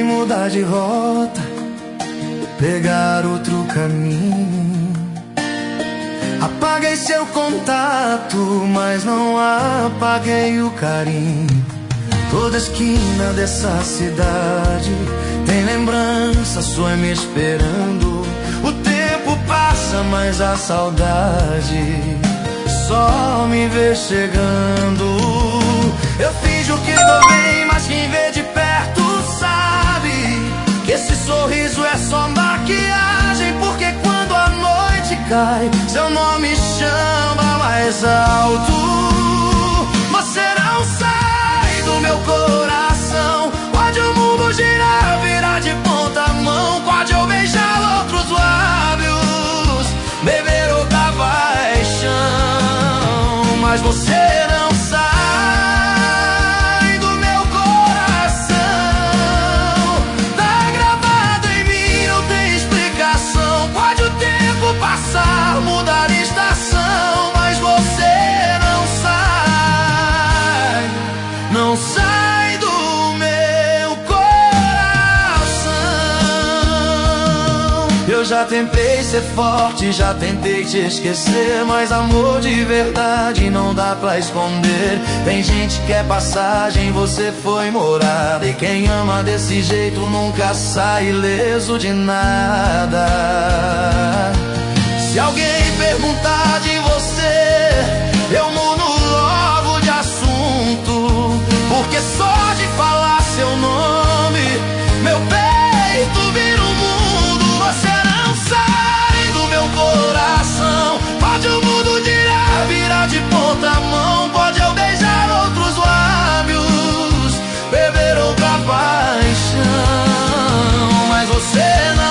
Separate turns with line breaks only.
mudar de rota, pegar outro caminho. Apaguei seu contato, mas não apaguei o carinho. Toda esquina dessa cidade tem lembrança sua me esperando. O tempo passa, mas a saudade só me vê chegando. Eu finjo que tô bem, mas quem vê de perto sabe que esse sorriso é só maquiagem. Porque quando a noite cai, seu nome chama mais alto. Você não sai do meu coração. Pode o mundo girar, virar de ponta a mão. Pode eu beijar outros lábios, beber outra paixão, mas você não sai do meu coração. Tá gravado em mim, não tem explicação. Pode o tempo passar, mudar de estação, mas você não sai, não sai do meu coração. Eu já tentei ser forte, já tentei te esquecer, mas amor de verdade não dá pra esconder. Tem gente que é passagem, você foi morada, e quem ama desse jeito nunca sai ileso de nada. Se alguém perguntar de você, eu mudo logo de assunto, porque só de falar seu nome, meu peito vira um mundo. Você não sai do meu coração. Pode o mundo girar, virar de ponta a mão. Pode eu beijar outros lábios, beber outra paixão, mas você não